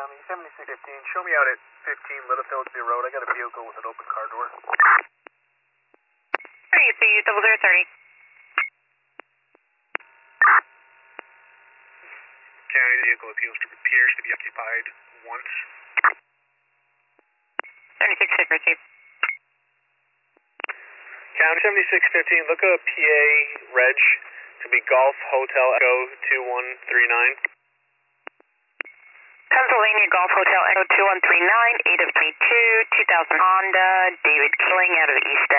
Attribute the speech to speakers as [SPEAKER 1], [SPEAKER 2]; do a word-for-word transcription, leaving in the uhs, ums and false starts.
[SPEAKER 1] County, seventy-six fifteen, show me out at fifteen Littlefieldsby Road. I got a vehicle with an open car door.
[SPEAKER 2] Three, C, double zero thirty.
[SPEAKER 1] County, the vehicle appeals to appears to be occupied once.
[SPEAKER 2] seventy-six fifty, received.
[SPEAKER 1] County, seventy-six fifteen, look up P A Reg to be Golf Hotel Echo two one three nine.
[SPEAKER 2] Pennsylvania Golf Hotel Echo two one three nine, eight of three two, two thousand Honda, David Killing out of the East